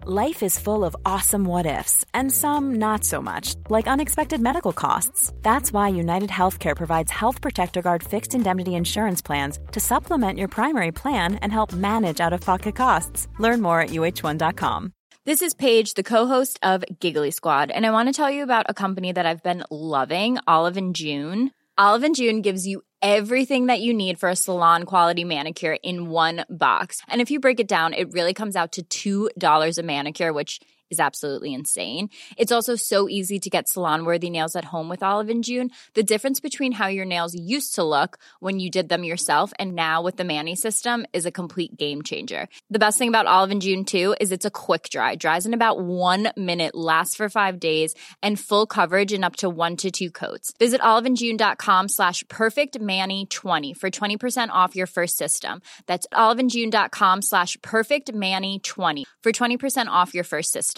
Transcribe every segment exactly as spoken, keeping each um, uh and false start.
Life is full of awesome what-ifs, and some not so much, like unexpected medical costs. That's why United Healthcare provides Health Protector Guard fixed indemnity insurance plans to supplement your primary plan and help manage out-of-pocket costs. Learn more at U H one dot com. This is Paige, the co-host of Giggly Squad, and I want to tell you about a company that I've been loving, Olive and June. Olive and June gives you everything that you need for a salon-quality manicure in one box. And if you break it down, it really comes out to two dollars a manicure, which is absolutely insane. It's also so easy to get salon-worthy nails at home with Olive and June. The difference between how your nails used to look when you did them yourself and now with the Mani system is a complete game changer. The best thing about Olive and June, too, is it's a quick dry. Dries in about one minute, lasts for five days, and full coverage in up to one to two coats. Visit oliveandjune.com slash perfectmani20 for twenty percent off your first system. That's oliveandjune.com slash perfectmani20 for twenty percent off your first system.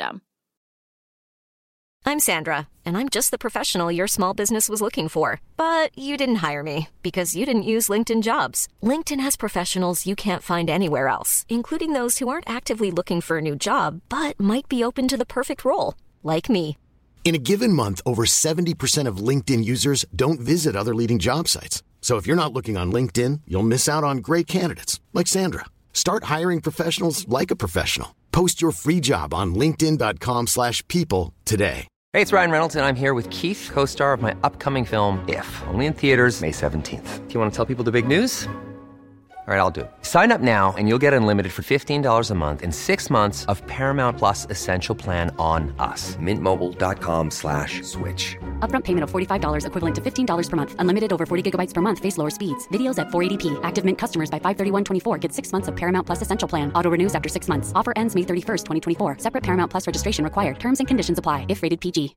I'm Sandra, and I'm just the professional your small business was looking for. But you didn't hire me because you didn't use LinkedIn Jobs. LinkedIn has professionals you can't find anywhere else, including those who aren't actively looking for a new job, but might be open to the perfect role, like me. In a given month, over seventy percent of LinkedIn users don't visit other leading job sites. So if you're not looking on LinkedIn, you'll miss out on great candidates, like Sandra. Start hiring professionals like a professional. Post your free job on linkedin.com slash people today. Hey, it's Ryan Reynolds, and I'm here with Keith, co-star of my upcoming film, If, only in theaters May seventeenth. Do you want to tell people the big news? All right, I'll do it. Sign up now and you'll get unlimited for fifteen dollars a month and six months of Paramount Plus Essential Plan on us. Mintmobile.com slash switch. Upfront payment of forty-five dollars equivalent to fifteen dollars per month. Unlimited over forty gigabytes per month. Face lower speeds. Videos at four eighty p. Active Mint customers by five thirty-one twenty-four get six months of Paramount Plus Essential Plan. Auto renews after six months. Offer ends May thirty-first, twenty twenty-four. Separate Paramount Plus registration required. Terms and conditions apply if rated P G.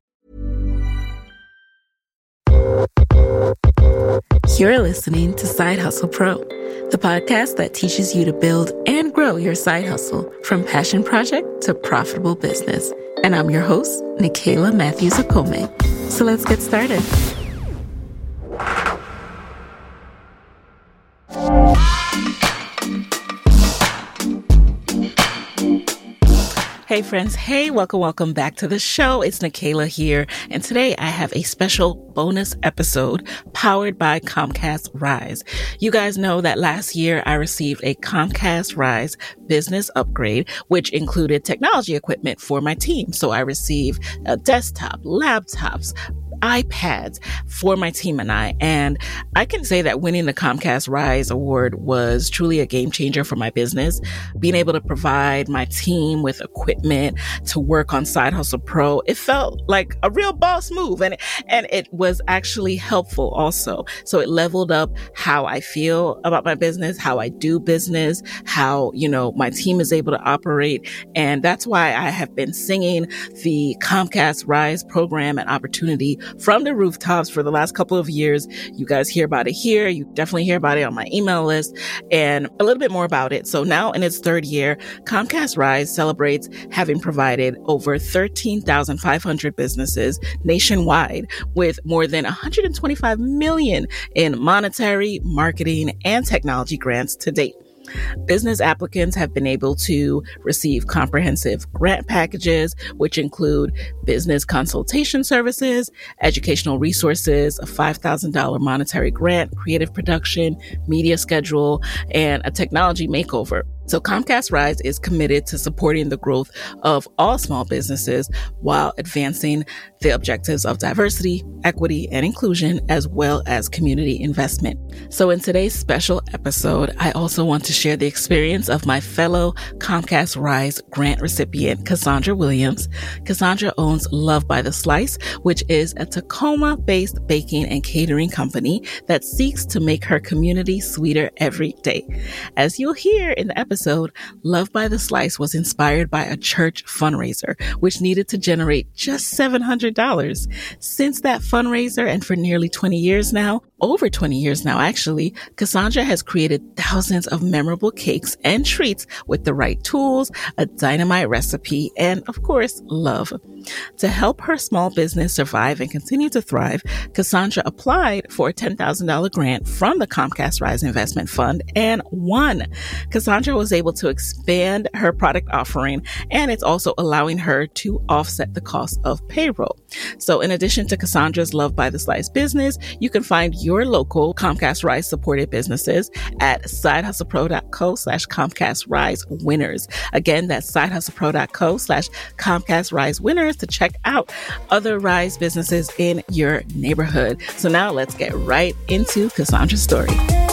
You're listening to Side Hustle Pro, the podcast that teaches you to build and grow your side hustle from passion project to profitable business. And I'm your host, Nicaila Matthews Okome. So let's get started. Hey friends, hey, welcome, welcome back to the show. It's Nicaila here, and today I have a special bonus episode powered by Comcast Rise. You guys know that last year I received a Comcast Rise business upgrade, which included technology equipment for my team. So I received a desktop, laptops, iPads for my team and I. And I can say that winning the Comcast Rise Award was truly a game changer for my business. Being able to provide my team with equipment to work on Side Hustle Pro, it felt like a real boss move. And, and it was actually helpful also. So it leveled up how I feel about my business, how I do business, how, you know, my team is able to operate. And that's why I have been singing the Comcast Rise program and opportunity from the rooftops for the last couple of years. You guys hear about it here. You definitely hear about it on my email list and a little bit more about it. So now in its third year, Comcast Rise celebrates having provided over thirteen thousand five hundred businesses nationwide with more than one hundred twenty-five million in monetary, marketing, and technology grants to date. Business applicants have been able to receive comprehensive grant packages, which include business consultation services, educational resources, a five thousand dollars monetary grant, creative production, media schedule, and a technology makeover. So Comcast Rise is committed to supporting the growth of all small businesses while advancing the objectives of diversity, equity, and inclusion, as well as community investment. So in today's special episode, I also want to share the experience of my fellow Comcast Rise grant recipient, Cassandra Williams. Cassandra owns Love by the Slice, which is a Tacoma-based baking and catering company that seeks to make her community sweeter every day. As you'll hear in the episode, Love by the Slice was inspired by a church fundraiser, which needed to generate just seven hundred dollars. Since that fundraiser, and for nearly twenty years now, over twenty years now, actually, Cassandra has created thousands of memorable cakes and treats with the right tools, a dynamite recipe, and of course, love. To help her small business survive and continue to thrive, Cassandra applied for a ten thousand dollars grant from the Comcast Rise Investment Fund and won. Cassandra was able to expand her product offering, and it's also allowing her to offset the cost of payroll. So in addition to Cassandra's Love by the Slice business, you can find your local Comcast Rise supported businesses at sidehustlepro.co slash Comcast Rise winners. Again, that's sidehustlepro.co slash Comcast Rise winners to check out other Rise businesses in your neighborhood. So now let's get right into Cassandra's story.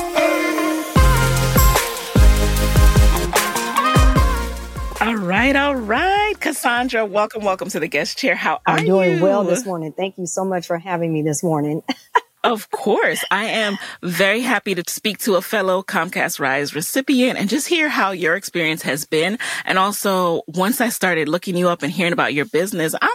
All right, all right. Cassandra, welcome, welcome to the guest chair. How are you? I'm doing well this morning. Thank you so much for having me this morning. Of course. I am very happy to speak to a fellow Comcast Rise recipient and just hear how your experience has been. And also, once I started looking you up and hearing about your business, I'm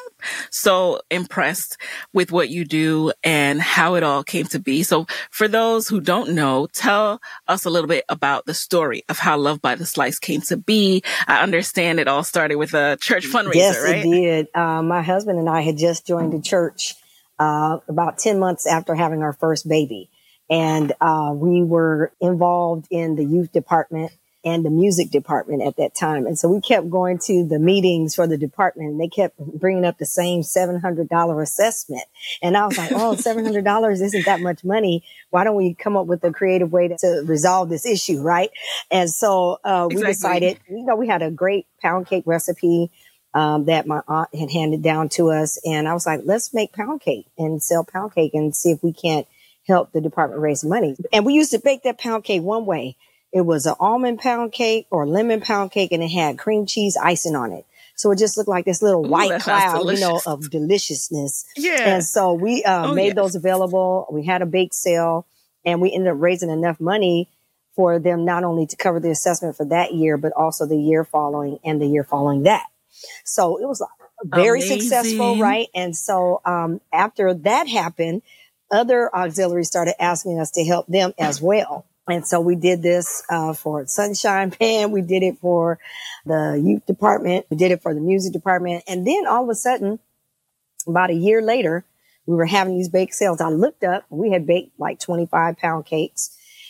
so impressed with what you do and how it all came to be. So for those who don't know, tell us a little bit about the story of how Love by the Slice came to be. I understand it all started with a church fundraiser, yes, right? Yes, it did. Uh, my husband and I had just joined the church Uh, about ten months after having our first baby. And uh, we were involved in the youth department and the music department at that time. And so we kept going to the meetings for the department, and they kept bringing up the same seven hundred dollars assessment. And I was like, oh, seven hundred dollars isn't that much money. Why don't we come up with a creative way to, to resolve this issue, right? And so uh, we exactly. decided, you know, we had a great pound cake recipe Um, that my aunt had handed down to us. And I was like, let's make pound cake and sell pound cake and see if we can't help the department raise money. And we used to bake that pound cake one way. It was an almond pound cake or lemon pound cake, and it had cream cheese icing on it. So it just looked like this little Ooh, white cloud, you know, of deliciousness. Yeah. And so we uh, oh, made yes. those available. We had a bake sale, and we ended up raising enough money for them not only to cover the assessment for that year, but also the year following and the year following that. So it was very Amazing. successful, right? And so um, after that happened, other auxiliaries started asking us to help them as well. And so we did this uh, for Sunshine Band. We did it for the youth department. We did it for the music department. And then all of a sudden, about a year later, we were having these bake sales. I looked up, we had baked like twenty-five pound cakes,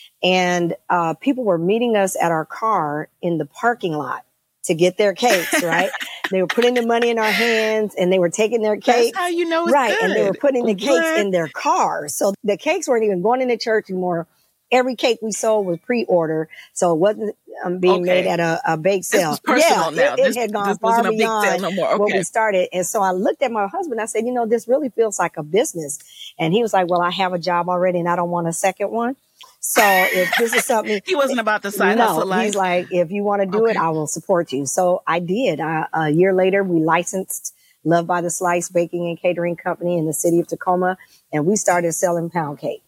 and uh, people were meeting us at our car in the parking lot to get their cakes, right? They were putting the money in our hands, and they were taking their cakes. That's how you know it's right, good. and they were putting the cakes What? in their cars. So the cakes weren't even going into church anymore. Every cake we sold was pre-order, so it wasn't um, being Okay. made at a, a bake sale. This is personal yeah, now. It, it This- had gone this far wasn't a big sale beyond no more. what Okay. we started. And so I looked at my husband. I said, you know, this really feels like a business. And he was like, well, I have a job already, and I don't want a second one. So if this is something, He wasn't about the side no, hustle life. he's like, if you want to do it, Okay. I will support you. So I did. I, a year later, we licensed Love by the Slice Baking and Catering Company in the city of Tacoma, and we started selling pound cake.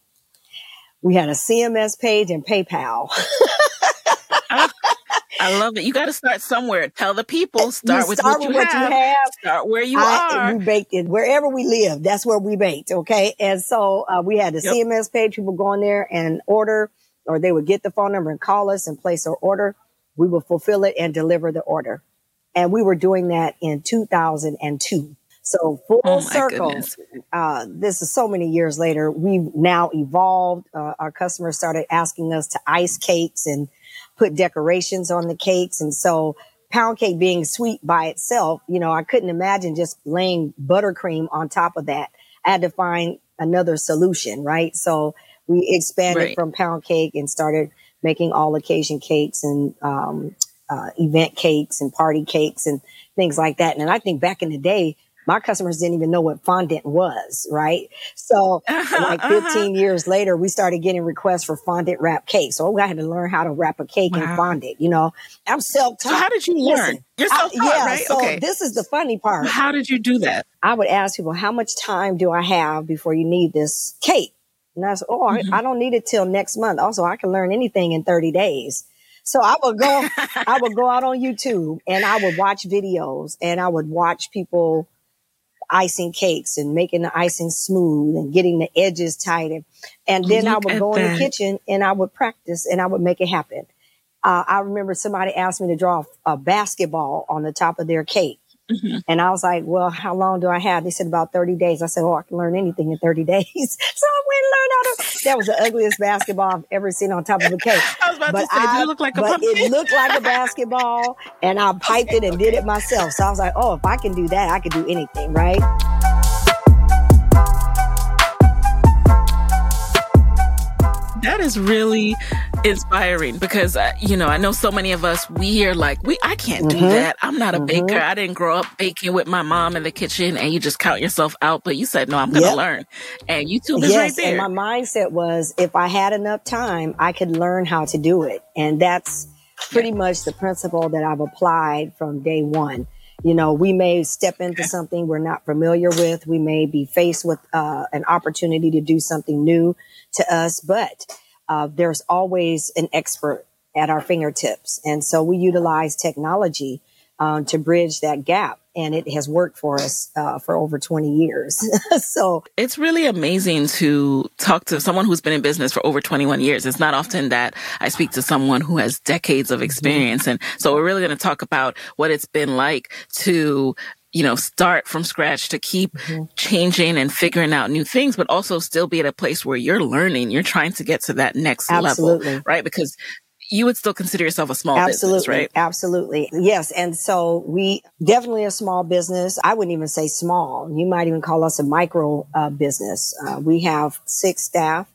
We had a C M S page and PayPal. I love it. You got to start somewhere. Tell the people. Start, You with, start what, with you what you have. have. Start where you I, are. we baked it wherever we lived. That's where we baked. Okay. And so uh, we had the Yep. C M S page. People go on there and order, or they would get the phone number and call us and place their order. We would fulfill it and deliver the order. And we were doing that in two thousand two. So full Oh, my circle. goodness. Uh, this is so many years later. We've now evolved. Uh, our customers started asking us to ice cakes and put decorations on the cakes. And so pound cake being sweet by itself, you know, I couldn't imagine just laying buttercream on top of that. I had to find another solution, right? So we expanded Right. from pound cake and started making all occasion cakes and um, uh, event cakes and party cakes and things like that. And I think back in the day, my customers didn't even know what fondant was, right? So Uh-huh, like fifteen uh-huh. years later, we started getting requests for fondant wrap cakes. So I had to learn how to wrap a cake Wow. in fondant, you know. I'm self-taught. So how did you learn? Listen, You're I- self-taught, yeah, right? so Okay. this is the funny part. How did you do that? I would ask people, how much time do I have before you need this cake? And I said, oh, Mhm. I, I don't need it till next month. Also, I can learn anything in thirty days. So I would go, I would go out on YouTube and I would watch videos and I would watch people icing cakes and making the icing smooth and getting the edges tight. And, and then I Look would at go in that. the kitchen and I would practice and I would make it happen. Uh, I remember somebody asked me to draw a basketball on the top of their cake. Mhm. And I was like, well, how long do I have? They said about thirty days. I said, oh, I can learn anything in thirty days. So I went and learned how to, that was the ugliest basketball I've ever seen on top of a cake. I was about But to say, I, do you look like a but pumpkin? it looked like a basketball and I piped it and did it myself. So I was like, oh, if I can do that, I can do anything, right? That is really inspiring because, uh, you know, I know so many of us, we are like, we, I can't do Mhm. that. I'm not a Mhm. baker. I didn't grow up baking with my mom in the kitchen and you just count yourself out. But you said, no, I'm going to Yep. learn. And YouTube is Yes, right there. and my mindset was if I had enough time, I could learn how to do it. And that's pretty much the principle that I've applied from day one. You know, we may step into something we're not familiar with. We may be faced with uh, an opportunity to do something new to us, but uh, there's always an expert at our fingertips. And so we utilize technology um, to bridge that gap. And it has worked for us uh, for over twenty years. So It's really amazing to talk to someone who's been in business for over twenty-one years. It's not often that I speak to someone who has decades of experience. And so we're really going to talk about what it's been like to, you know, start from scratch, to keep changing and figuring out new things, but also still be at a place where you're learning, you're trying to get to that next Absolutely. level, right? Because you would still consider yourself a small Absolutely. business, right? Absolutely. Yes. And so we definitely a small business. I wouldn't even say small. You might even call us a micro uh, business. Uh, we have six staff.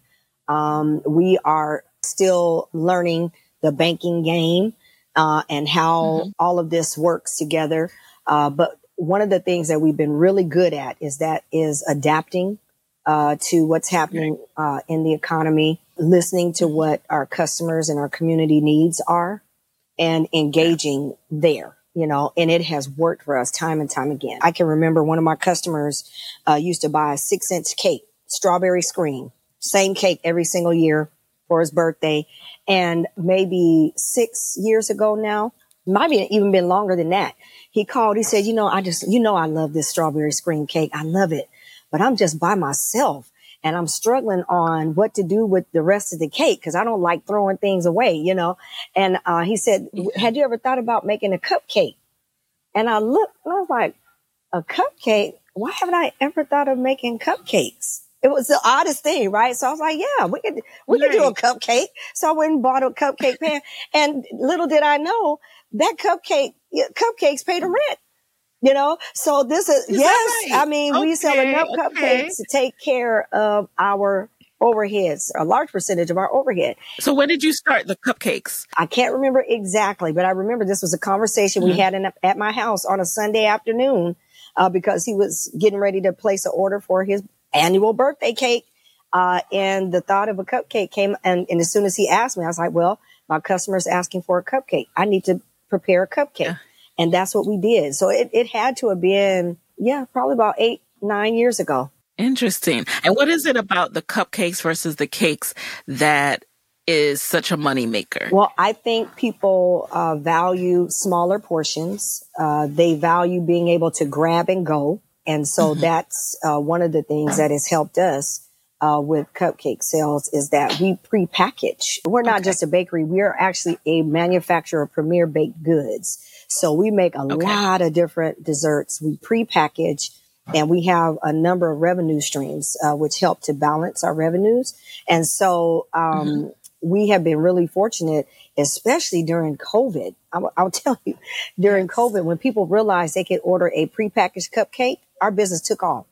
Um, we are still learning the banking game uh, and how Mhm. all of this works together. Uh, but one of the things that we've been really good at is that is adapting uh, to what's happening uh, in the economy, listening to what our customers and our community needs are and engaging there, you know, and it has worked for us time and time again. I can remember one of my customers uh, used to buy a six inch cake, strawberry screen, same cake every single year for his birthday. And maybe six years ago now, might be even been longer than that. He called, he said, you know, I just, you know, I love this strawberry screen cake. I love it, but I'm just by myself. And I'm struggling on what to do with the rest of the cake because I don't like throwing things away, you know. And uh, he said, had you ever thought about making a cupcake? And I looked and I was like, a cupcake? Why haven't I ever thought of making cupcakes? It was the oddest thing, right? So I was like, yeah, we could, we could do a cupcake. So I went and bought a cupcake pan. And little did I know that cupcake, cupcakes pay the rent. You know, so this is, Is yes, that right? I mean, we sell Okay, enough okay. cupcakes to take care of our overheads, a large percentage of our overhead. So when did you start the cupcakes? I can't remember exactly, but I remember this was a conversation we Mhm. had in, at my house on a Sunday afternoon uh, because he was getting ready to place an order for his annual birthday cake. Uh, and the thought of a cupcake came. And, and as soon as he asked me, I was like, well, my customer's asking for a cupcake. I need to prepare a cupcake. Yeah. And that's what we did. So it, it had to have been, yeah, probably about eight, nine years ago. Interesting. And what is it about the cupcakes versus the cakes that is such a money maker? Well, I think people uh, value smaller portions. Uh, they value being able to grab and go. And so Mhm. that's uh, one of the things that has helped us uh, with cupcake sales is that we pre-package. We're not Okay. just a bakery. We are actually a manufacturer of premier baked goods. So we make a Okay. lot of different desserts. We pre-package and we have a number of revenue streams, uh, which help to balance our revenues. And so um, Mm-hmm. we have been really fortunate, especially during COVID. I'll, I'll tell you, during COVID, when people realized they could order a prepackaged cupcake, our business took off.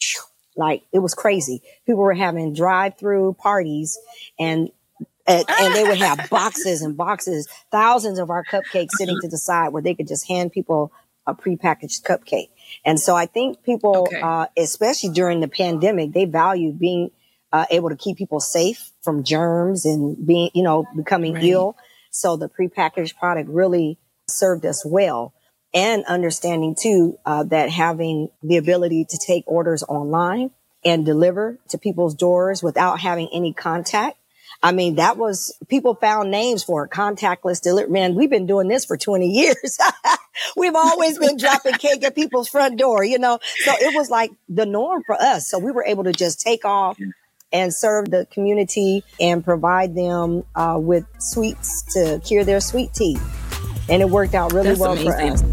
Like it was crazy. People were having drive-through parties and and, and they would have boxes and boxes, thousands of our cupcakes sitting to the side where they could just hand people a prepackaged cupcake. And so I think people, Okay. uh, especially during the pandemic, they value being uh, able to keep people safe from germs and being, you know, becoming Right. ill. So the prepackaged product really served us well. And understanding too, uh, that having the ability to take orders online and deliver to people's doors without having any contact. I mean, that was, people found names for it, contactless delivery. Man, we've been doing this for twenty years. We've always been dropping cake at people's front door, you know? So it was like the norm for us. So we were able to just take off and serve the community and provide them uh, with sweets to cure their sweet tea. And it worked out really That's well amazing. for us.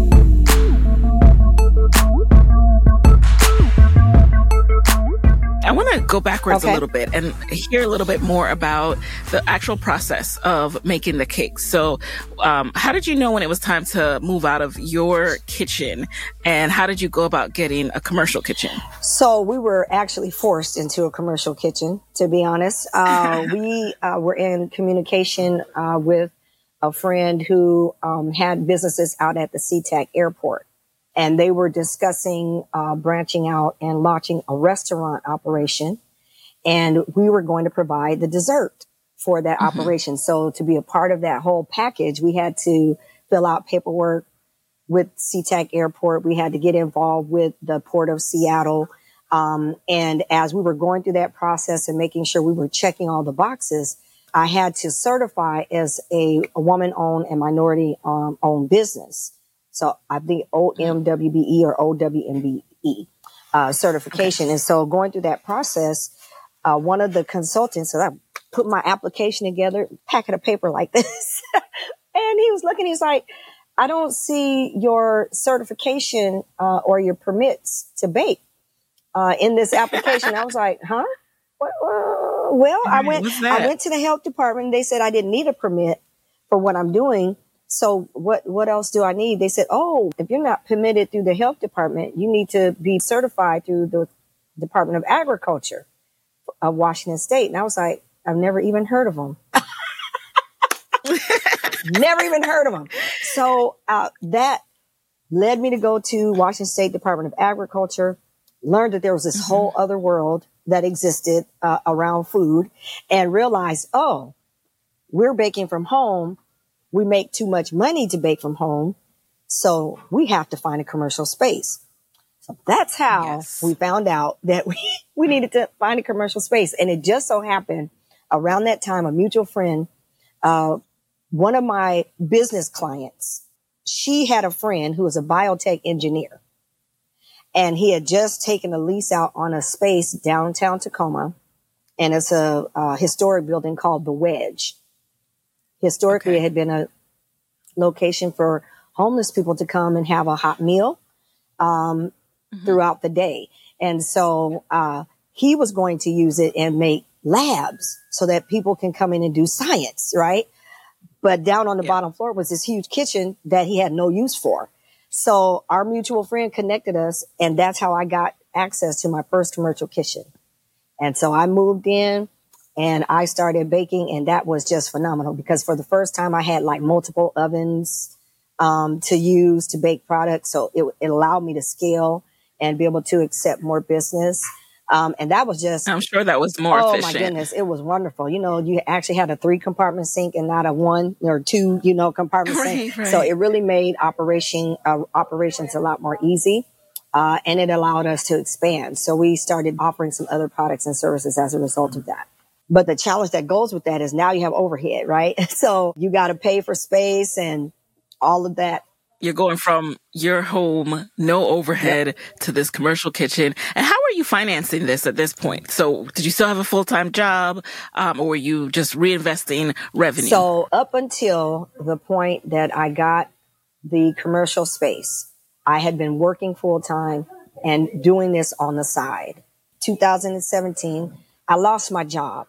I want to go backwards Okay. a little bit and hear a little bit more about the actual process of making the cakes. So, um, how did you know when it was time to move out of your kitchen, and how did you go about getting a commercial kitchen? So we were actually forced into a commercial kitchen, to be honest. Uh, we uh, were in communication uh, with a friend who um, had businesses out at the SeaTac airport. And they were discussing uh, branching out and launching a restaurant operation. And we were going to provide the dessert for that mm-hmm. operation. So to be a part of that whole package, we had to fill out paperwork with SeaTac Airport. We had to get involved with the Port of Seattle. Um, and as we were going through that process and making sure we were checking all the boxes, I had to certify as a, a woman-owned and minority-owned um, business. So I think O M W B E or O W M B E uh, certification. Okay. And so going through that process, uh, one of the consultants, so I put my application together, packet of paper like this. And he was looking, he's like, I don't see your certification uh, or your permits to bake uh, in this application. I was like, huh? What, uh, well, I went, I went to the health department. They said I didn't need a permit for what I'm doing. So what, what else do I need? They said, oh, if you're not permitted through the health department, you need to be certified through the Department of Agriculture of Washington State. And I was like, I've never even heard of them. Never even heard of them. So uh, that led me to go to Washington State Department of Agriculture, learned that there was this mm-hmm. whole other world that existed uh, around food, and realized, oh, we're baking from home. We make too much money to bake from home, so we have to find a commercial space. So that's how yes. we found out that we, we needed to find a commercial space. And it just so happened around that time, a mutual friend, uh, one of my business clients, she had a friend who was a biotech engineer. And he had just taken a lease out on a space downtown Tacoma. And it's a, a historic building called The Wedge. Historically, okay. it had been a location for homeless people to come and have a hot meal um, mm-hmm. throughout the day. And so uh, he was going to use it and make labs so that people can come in and do science, right? But down on the yeah. bottom floor was this huge kitchen that he had no use for. So our mutual friend connected us, and that's how I got access to my first commercial kitchen. And so I moved in. And I started baking, and that was just phenomenal because for the first time I had like multiple ovens um, to use to bake products. So it, it allowed me to scale and be able to accept more business. Um, and that was just... I'm sure that was more oh, efficient. Oh, my goodness. It was wonderful. You know, you actually had a three-compartment sink and not a one or two, you know, compartment right, sink. Right. So it really made operation uh, operations a lot more easy. Uh, and it allowed us to expand. So we started offering some other products and services as a result of that. But the challenge that goes with that is now you have overhead, right? So you got to pay for space and all of that. You're going from your home, no overhead, yep. to this commercial kitchen. And how are you financing this at this point? So did you still have a full-time job um, or were you just reinvesting revenue? So up until the point that I got the commercial space, I had been working full-time and doing this on the side. two thousand seventeen, I lost my job.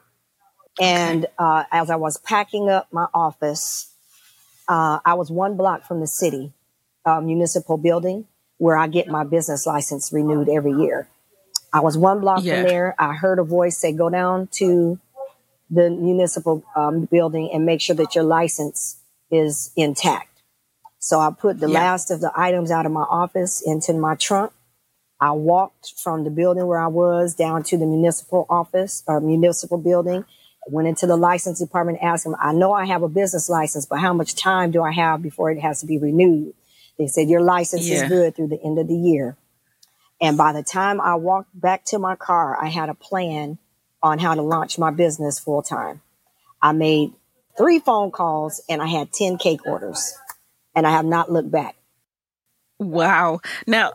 And uh, as I was packing up my office, uh, I was one block from the city uh, municipal building where I get my business license renewed every year. I was one block yeah. from there. I heard a voice say, go down to the municipal um, building and make sure that your license is intact. So I put the yeah. last of the items out of my office into my trunk. I walked from the building where I was down to the municipal office or municipal building. Went into the license department, asked them, I know I have a business license, but how much time do I have before it has to be renewed? They said, your license yeah. is good through the end of the year. And by the time I walked back to my car, I had a plan on how to launch my business full time. I made three phone calls and I had ten cake orders, and I have not looked back. Wow. Now,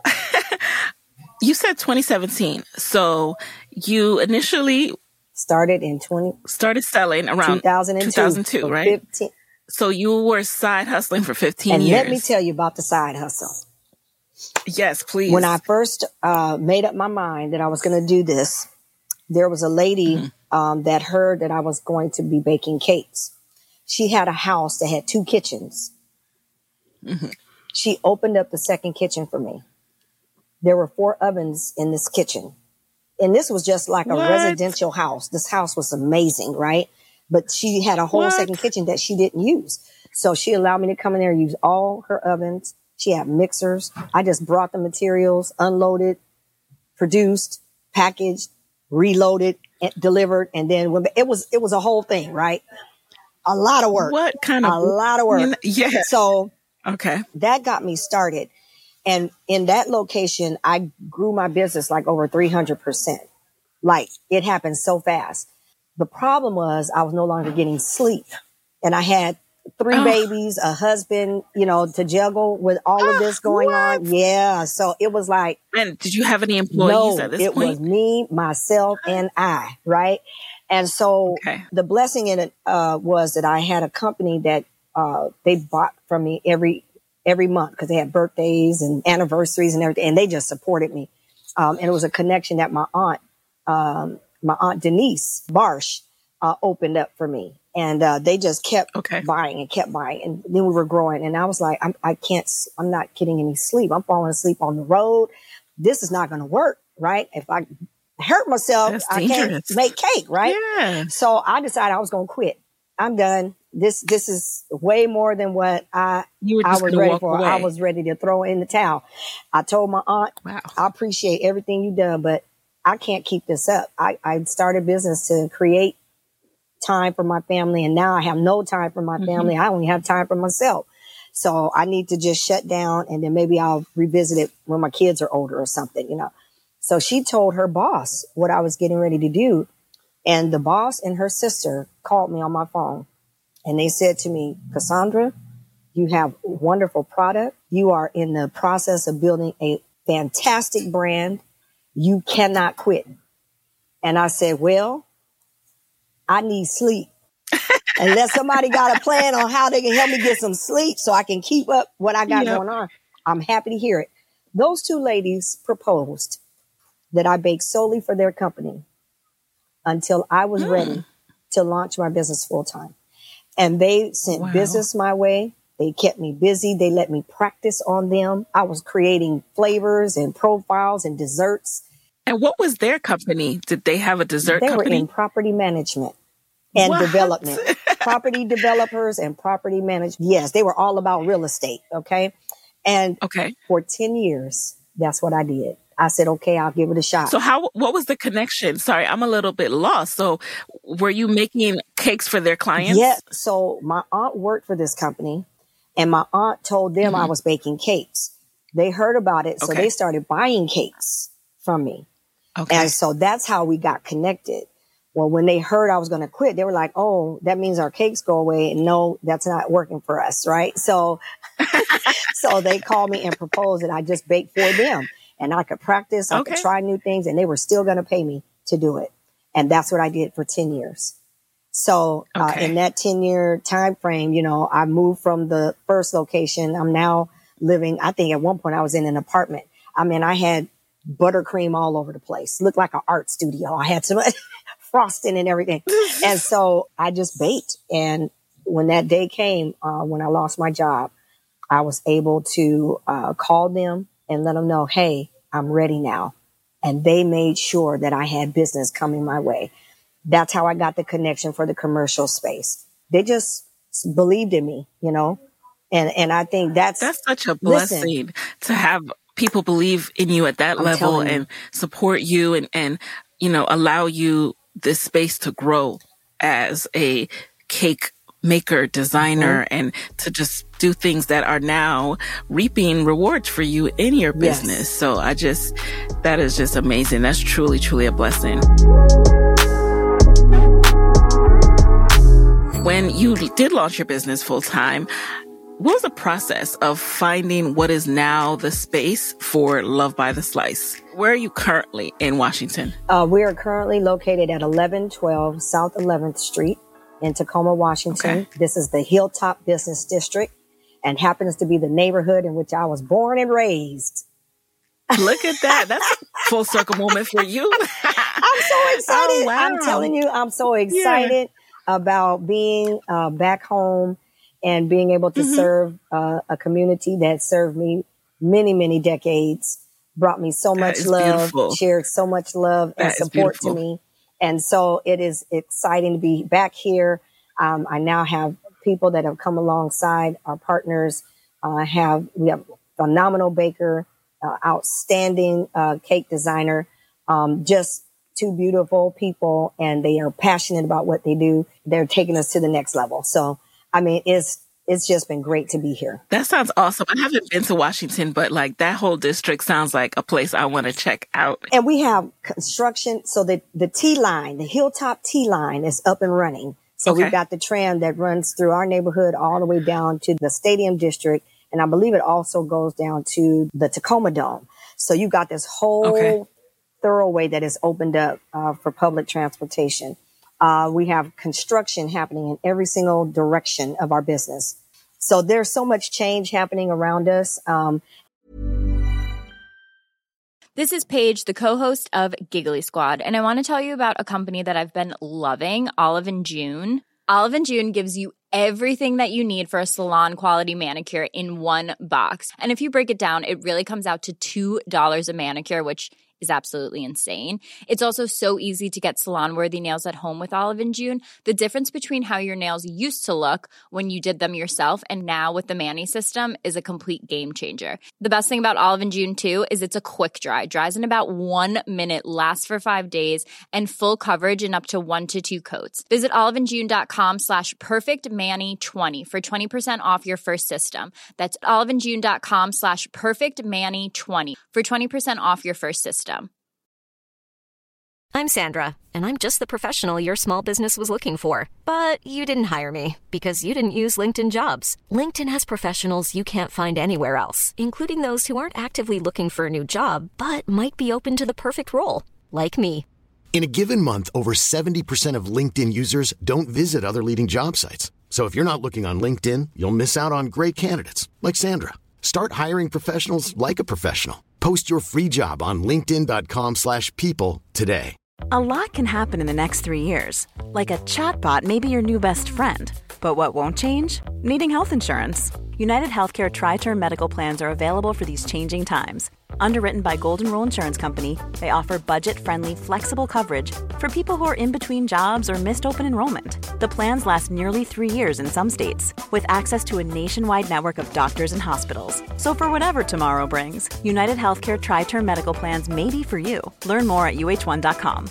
you said twenty seventeen. So you initially started in twenty started selling around two thousand two, two thousand two, right? fifteen So you were side hustling for fifteen and years. And let me tell you about the side hustle. Yes, please. When I first uh, made up my mind that I was going to do this, there was a lady mm-hmm. um, that heard that I was going to be baking cakes. She had a house that had two kitchens. Mm-hmm. She opened up the second kitchen for me. There were four ovens in this kitchen. And this was just like a what? residential house. This house was amazing, right? But she had a whole what? second kitchen that she didn't use. So she allowed me to come in there and use all her ovens. She had mixers. I just brought the materials, unloaded, produced, packaged, reloaded, and delivered. And then when it was, it was a whole thing, right? A lot of work. What kind of? A lot of work. You know, yeah. So okay, that got me started. And in that location, I grew my business like over three hundred percent. Like it happened so fast. The problem was I was no longer getting sleep, and I had three oh. babies, a husband, you know, to juggle with all of this going what? on. Yeah. So it was like. And did you have any employees no, at this it point? was me, myself, and I, right? And so okay. the blessing in it uh, was that I had a company that uh, they bought from me every every month because they had birthdays and anniversaries and everything, and they just supported me. Um, and it was a connection that my aunt, um, my aunt Denise Barsh, uh, opened up for me. And uh, they just kept okay. buying and kept buying. And then we were growing. And I was like, I'm, I can't, I'm not getting any sleep. I'm falling asleep on the road. This is not going to work, right? If I hurt myself, That's I dangerous. can't make cake, right? Yeah. So I decided I was going to quit. I'm done. This this is way more than what I you were just I was ready walk for. Away. I was ready to throw in the towel. I told my aunt, wow. I appreciate everything you've done, but I can't keep this up. I, I started business to create time for my family, and now I have no time for my family. Mm-hmm. I only have time for myself. So I need to just shut down, and then maybe I'll revisit it when my kids are older or something, you know. So she told her boss what I was getting ready to do. And the boss and her sister called me on my phone, and they said to me, Cassandra, you have a wonderful product. You are in the process of building a fantastic brand. You cannot quit. And I said, well, I need sleep. Unless somebody got a plan on how they can help me get some sleep so I can keep up what I got yep. going on, I'm happy to hear it. Those two ladies proposed that I bake solely for their company until I was mm. ready to launch my business full time. And they sent wow. business my way. They kept me busy. They let me practice on them. I was creating flavors and profiles and desserts. And what was their company? Did they have a dessert they company? They were in property management and what? development. Property developers and property management. Yes, they were all about real estate. Okay. And okay. for ten years, that's what I did. I said, okay, I'll give it a shot. So how, what was the connection? Sorry, I'm a little bit lost. So were you making cakes for their clients? Yeah. So my aunt worked for this company, and my aunt told them mm-hmm. I was baking cakes. They heard about it. So okay. they started buying cakes from me. Okay. And so that's how we got connected. Well, when they heard I was going to quit, they were like, oh, that means our cakes go away. And no, that's not working for us. Right. So, so they called me and proposed that I just bake for them. And I could practice, I okay. could try new things, and they were still going to pay me to do it. And that's what I did for ten years. So okay. uh, in that ten year time frame, you know, I moved from the first location. I'm now living, I think at one point I was in an apartment. I mean, I had buttercream all over the place. Looked like an art studio. I had some frosting and everything. And so I just baked. And when that day came, uh, when I lost my job, I was able to uh, call them and let them know, hey, I'm ready now. And they made sure that I had business coming my way. That's how I got the connection for the commercial space. They just believed in me, you know, and, and I think that's, that's such a blessing listen, to have people believe in you at that I'm level and support you and, and, you know, allow you this space to grow as a cake maker, designer, mm-hmm. and to just do things that are now reaping rewards for you in your business. Yes. So I just, that is just amazing. That's truly, truly a blessing. When you did launch your business full time, what was the process of finding what is now the space for Love by the Slice? Where are you currently in Washington? Uh, we are currently located at eleven twelve South eleventh Street in Tacoma, Washington. Okay. This is the Hilltop Business District and happens to be the neighborhood in which I was born and raised. Look at that. That's a full circle moment for you. I'm so excited. Oh, wow. I'm telling you, I'm so excited yeah. about being uh, back home and being able to mm-hmm. serve uh, a community that served me many, many decades, brought me so much love, beautiful. shared so much love that and support to me. And so it is exciting to be back here. Um, I now have people that have come alongside our partners. Uh, have we have a phenomenal baker, uh, outstanding uh, cake designer, um, just two beautiful people, and they are passionate about what they do. They're taking us to the next level. So I mean, it's it's just been great to be here. That sounds awesome. I haven't been to Washington, but like that whole district sounds like a place I want to check out. And we have construction. So the, the T line, the Hilltop T line is up and running. So okay. we've got the tram that runs through our neighborhood all the way down to the Stadium District. And I believe it also goes down to the Tacoma Dome. So you've got this whole okay. thoroughway that is opened up uh, for public transportation. Uh, we have construction happening in every single direction of our business. So there's so much change happening around us. Um, This is Paige, the co-host of Giggly Squad, and I want to tell you about a company that I've been loving, Olive and June. Olive and June gives you everything that you need for a salon-quality manicure in one box. And if you break it down, it really comes out to two dollars a manicure, which is absolutely insane. It's also so easy to get salon-worthy nails at home with Olive and June. The difference between how your nails used to look when you did them yourself and now with the Mani system is a complete game changer. The best thing about Olive and June, too, is it's a quick dry. Dries in about one minute, lasts for five days, and full coverage in up to one to two coats. Visit oliveandjune.com slash perfectmani20 for twenty percent off your first system. That's oliveandjune.com slash perfectmani20 for twenty percent off your first system. I'm Sandra, and I'm just the professional your small business was looking for. But you didn't hire me because you didn't use LinkedIn Jobs. LinkedIn has professionals you can't find anywhere else, including those who aren't actively looking for a new job, but might be open to the perfect role, like me. In a given month, over seventy percent of LinkedIn users don't visit other leading job sites. So if you're not looking on LinkedIn, you'll miss out on great candidates, like Sandra. Start hiring professionals like a professional. Post your free job on linkedin.com slash people today. A lot can happen in the next three years. Like a chatbot may be your new best friend. But what won't change? Needing health insurance. United Healthcare Tri-Term Medical Plans are available for these changing times. Underwritten by Golden Rule Insurance Company, they offer budget-friendly, flexible coverage for people who are in between jobs or missed open enrollment. The plans last nearly three years in some states, with access to a nationwide network of doctors and hospitals. So for whatever tomorrow brings, United Healthcare Tri-Term Medical Plans may be for you. Learn more at U H one dot com.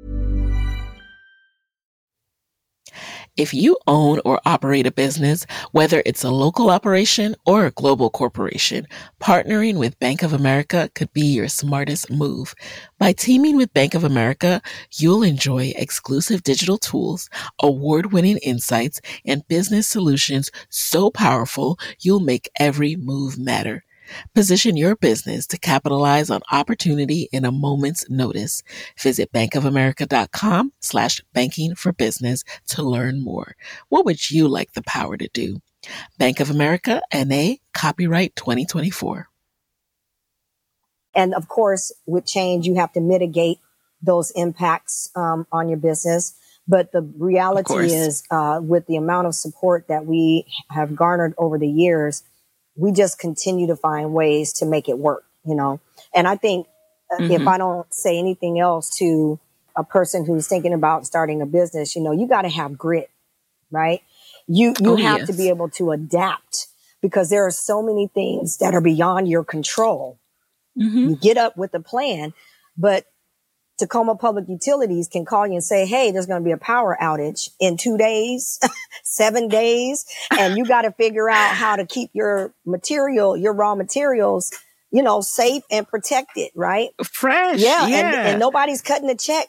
If you own or operate a business, whether it's a local operation or a global corporation, partnering with Bank of America could be your smartest move. By teaming with Bank of America, you'll enjoy exclusive digital tools, award-winning insights, and business solutions so powerful you'll make every move matter. Position your business to capitalize on opportunity in a moment's notice. Visit bankofamerica.com slash banking for business to learn more. What would you like the power to do? Bank of America, N A, copyright twenty twenty-four. And of course, with change, you have to mitigate those impacts um, on your business. But the reality is, uh, with the amount of support that we have garnered over the years, we just continue to find ways to make it work, you know. And I think mm-hmm. if I don't say anything else to a person who's thinking about starting a business, you know, you got to have grit, right? You you oh, have yes. to be able to adapt because there are so many things that are beyond your control. Mm-hmm. You get up with a plan, but Tacoma Public Utilities can call you and say, hey, there's going to be a power outage in two days, seven days. And you got to figure out how to keep your material, your raw materials, you know, safe and protected, right? Fresh. Yeah. yeah. And, and nobody's cutting a check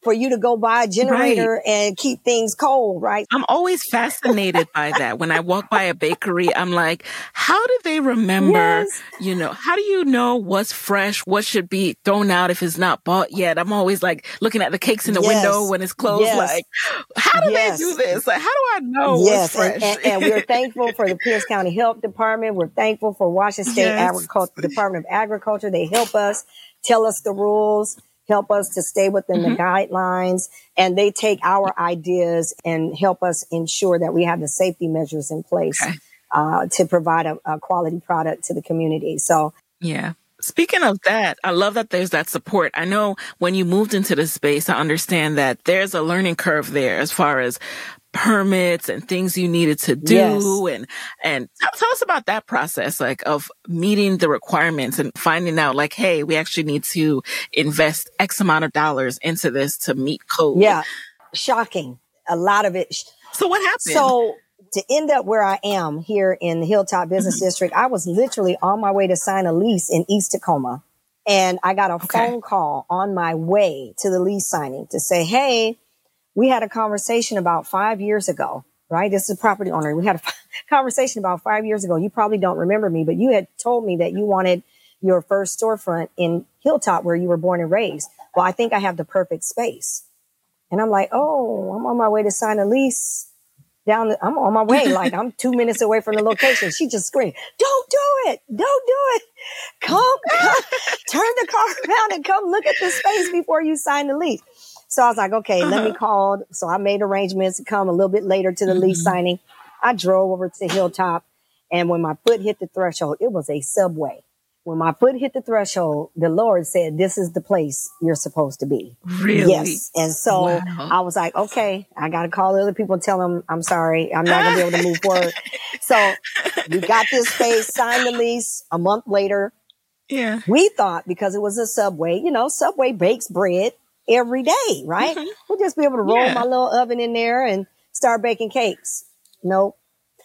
for you to go buy a generator right. and keep things cold, right? I'm always fascinated by that. When I walk by a bakery, I'm like, how do they remember, yes. you know, how do you know what's fresh, what should be thrown out if it's not bought yet? I'm always like looking at the cakes in the yes. window when it's closed. Yes. Like, how do yes. they do this? Like, how do I know yes. what's fresh? And, and, and we're thankful for the Pierce County Health Department. We're thankful for Washington State yes. Agricul- Department of Agriculture. They help us, tell us the rules, help us to stay within mm-hmm. the guidelines, and they take our ideas and help us ensure that we have the safety measures in place okay. uh, to provide a, a quality product to the community. So, yeah. Speaking of that, I love that there's that support. I know when you moved into this space, I understand that there's a learning curve there as far as permits and things you needed to do. Yes. And, and tell, tell us about that process, like of meeting the requirements and finding out like, hey, we actually need to invest X amount of dollars into this to meet code. Yeah. Shocking. A lot of it. So what happened? So to end up where I am here in the Hilltop Business District, I was literally on my way to sign a lease in East Tacoma. And I got a okay. phone call on my way to the lease signing to say, hey, we had a conversation about five years ago, right? This is a property owner. We had a conversation about five years ago. You probably don't remember me, but you had told me that you wanted your first storefront in Hilltop where you were born and raised. Well, I think I have the perfect space. And I'm like, oh, I'm on my way to sign a lease down. The, I'm on my way. Like I'm two minutes away from the location. She just screamed, don't do it. Don't do it. Come, come turn the car around and come look at the space before you sign the lease. So I was like, okay, uh-huh. let me call. So I made arrangements to come a little bit later to the mm-hmm. lease signing. I drove over to Hilltop. And when my foot hit the threshold, it was a Subway. When my foot hit the threshold, the Lord said, this is the place you're supposed to be. Really? Yes. And so wow. I was like, okay, I got to call the other people and tell them, I'm sorry, I'm not going to be able to move forward. So we got this space, signed the lease a month later. Yeah. We thought because it was a Subway, you know, Subway bakes bread every day, right? Mm-hmm. We'll just be able to roll yeah. my little oven in there and start baking cakes. Nope.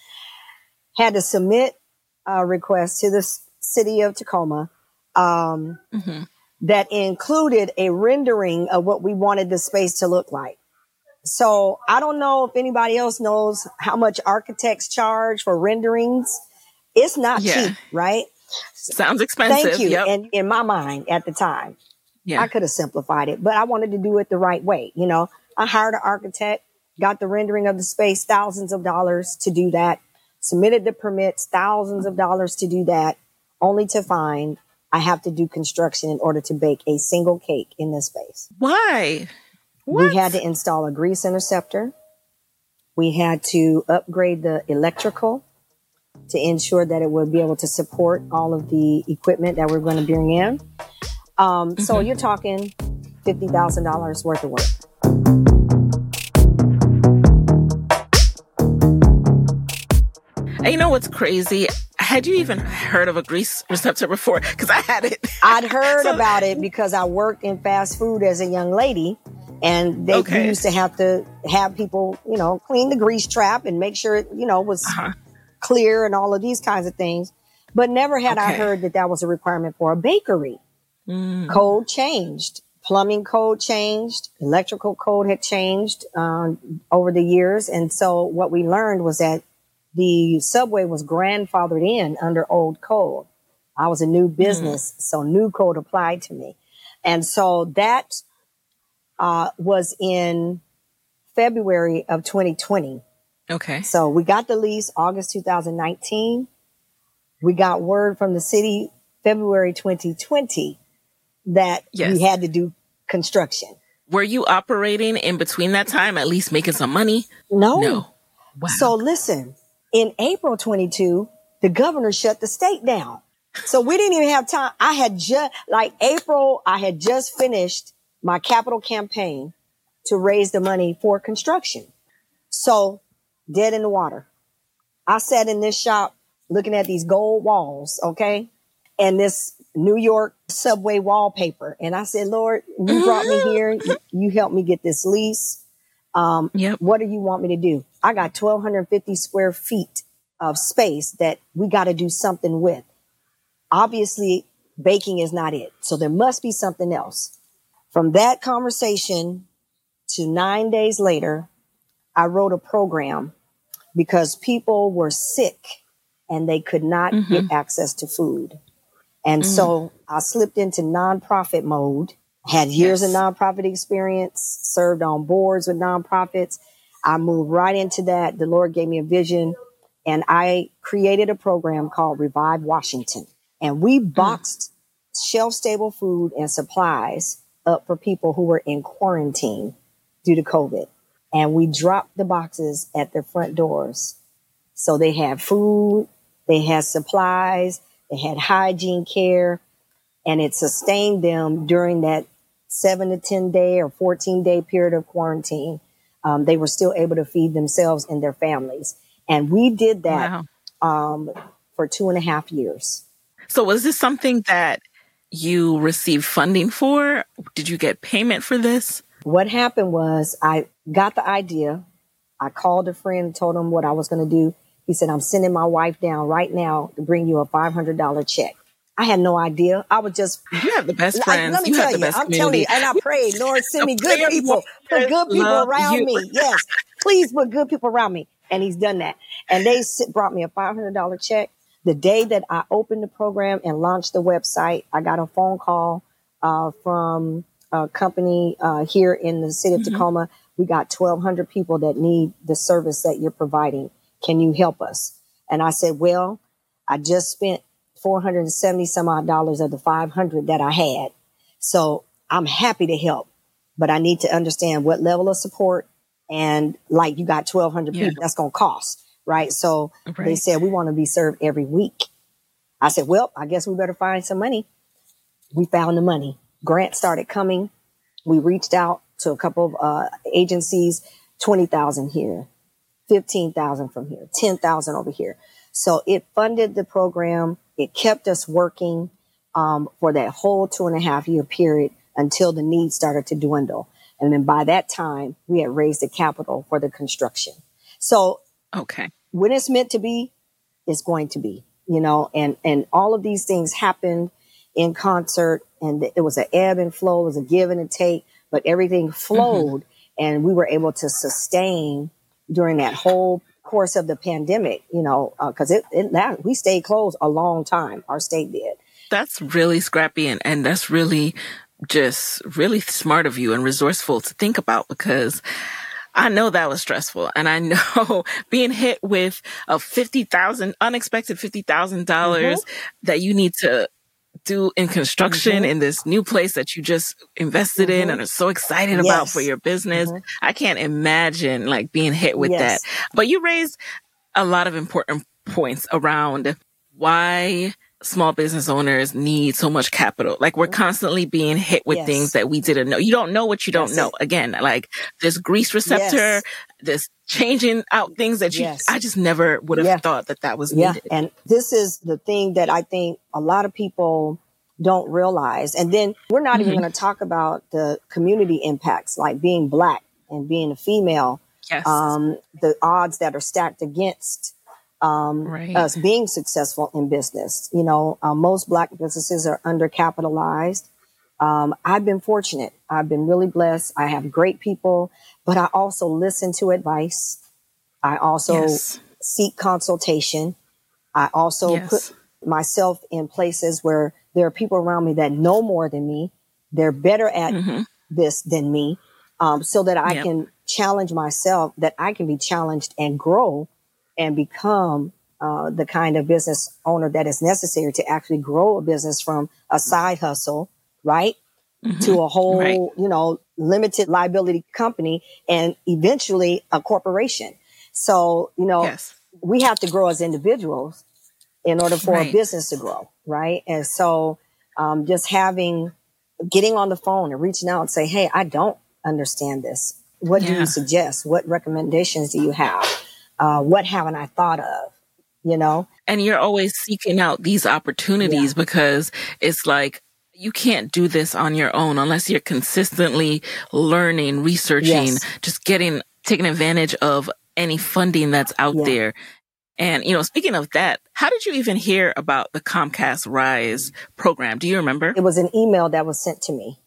Had to submit a request to the city of Tacoma um, mm-hmm. that included a rendering of what we wanted the space to look like. So I don't know if anybody else knows how much architects charge for renderings. It's not yeah. cheap, right? Sounds expensive. Thank you. Yep. And in my mind at the time, yeah. I could have simplified it, but I wanted to do it the right way. You know, I hired an architect, got the rendering of the space, thousands of dollars to do that, submitted the permits, thousands of dollars to do that, only to find I have to do construction in order to bake a single cake in this space. Why? What? We had to install a grease interceptor. We had to upgrade the electrical to ensure that it would be able to support all of the equipment that we're going to bring in. Um, mm-hmm. So you're talking fifty thousand dollars worth of work. And you know what's crazy? Had you even heard of a grease receptor before? Because I had it. I'd heard so, about it because I worked in fast food as a young lady. And they okay. used to have to have people, you know, clean the grease trap and make sure it, you know, was uh-huh. clear and all of these kinds of things. But never had okay. I heard that that was a requirement for a bakery. Mm. Code changed. Plumbing code changed. Electrical code had changed um, over the years. And so what we learned was that the Subway was grandfathered in under old code. I was a new business, mm. so new code applied to me. And so that uh, was in February of twenty twenty. Okay. So we got the lease August two thousand nineteen. We got word from the city February twenty twenty that yes. we had to do construction. Were you operating in between that time, at least making some money? No. No. Wow. So listen, in April twenty-two, the governor shut the state down. So we didn't even have time. I had just, like April, I had just finished my capital campaign to raise the money for construction. So dead in the water. I sat in this shop looking at these gold walls, okay? And this New York subway wallpaper. And I said, Lord, you brought me here. You, you helped me get this lease. Um, yep. What do you want me to do? I got twelve fifty square feet of space that we got to do something with. Obviously, baking is not it. So there must be something else. From that conversation to nine days later, I wrote a program because people were sick and they could not mm-hmm. get access to food. And mm. so I slipped into nonprofit mode, had years yes. of nonprofit experience, served on boards with nonprofits. I moved right into that. The Lord gave me a vision, and I created a program called Revive Washington. And we boxed mm. shelf-stable food and supplies up for people who were in quarantine due to COVID. And we dropped the boxes at their front doors. So they had food, they had supplies, they had hygiene care, and it sustained them during that seven to ten day or fourteen day period of quarantine. Um, they were still able to feed themselves and their families. And we did that wow. um, for two and a half years. So was this something that you received funding for? Did you get payment for this? What happened was I got the idea. I called a friend and told him what I was going to do. He said, I'm sending my wife down right now to bring you a five hundred dollars check. I had no idea. I was just... You have the best friends. I, let me you tell have you, the best I'm community. telling you, and I prayed, Lord, send me good people. Put good people around you. me. Yes, please put good people around me. And he's done that. And they brought me a five hundred dollars check. The day that I opened the program and launched the website, I got a phone call uh, from a company uh, here in the city of mm-hmm. Tacoma. We got twelve hundred people that need the service that you're providing. Can you help us? And I said, well, I just spent four hundred seventy some odd dollars of the five hundred that I had. So I'm happy to help, but I need to understand what level of support, and like you got twelve hundred yeah. people, that's going to cost, right? So right. they said, we want to be served every week. I said, well, I guess we better find some money. We found the money. Grants started coming. We reached out to a couple of uh, agencies, twenty thousand here, fifteen thousand from here, ten thousand over here. So it funded the program. It kept us working um, for that whole two and a half year period until the need started to dwindle. And then by that time, we had raised the capital for the construction. So okay, when it's meant to be, it's going to be, you know, and, and all of these things happened in concert, and it was an ebb and flow, it was a give and a take, but everything flowed mm-hmm. and we were able to sustain during that whole course of the pandemic, you know, because uh, it, it that, we stayed closed a long time. Our state did. That's really scrappy, and, and that's really just really smart of you and resourceful to think about, because I know that was stressful. And I know being hit with a fifty thousand dollars, unexpected fifty thousand dollars mm-hmm. that you need to do in construction mm-hmm. in this new place that you just invested mm-hmm. in and are so excited yes. about for your business. Mm-hmm. I can't imagine like being hit with yes. that. But you raised a lot of important points around why small business owners need so much capital. Like we're constantly being hit with yes. things that we didn't know. You don't know what you don't That's know. It. Again, like this grease receptor, yes. this changing out things that you, yes. I just never would have yeah. thought that that was yeah. needed. And this is the thing that I think a lot of people don't realize. And then we're not mm-hmm. even going to talk about the community impacts, like being Black and being a female, yes. um, the odds that are stacked against Um, right. us being successful in business. You know, uh, most Black businesses are undercapitalized. Um, I've been fortunate. I've been really blessed. I have great people, but I also listen to advice. I also yes. seek consultation. I also yes. put myself in places where there are people around me that know more than me. They're better at mm-hmm. this than me, um, so that I yep. can challenge myself, that I can be challenged and grow and become uh, the kind of business owner that is necessary to actually grow a business from a side hustle, right, mm-hmm. to a whole, right. you know, limited liability company and eventually a corporation. So, you know, yes. we have to grow as individuals in order for right. a business to grow, right? And so um, just having, getting on the phone and reaching out and say, hey, I don't understand this. What yeah. do you suggest? What recommendations do you have? Uh, what haven't I thought of, you know? And you're always seeking out these opportunities yeah. because it's like, you can't do this on your own unless you're consistently learning, researching, yes. just getting, taking advantage of any funding that's out yeah. there. And, you know, speaking of that, how did you even hear about the Comcast Rise program? Do you remember? It was an email that was sent to me.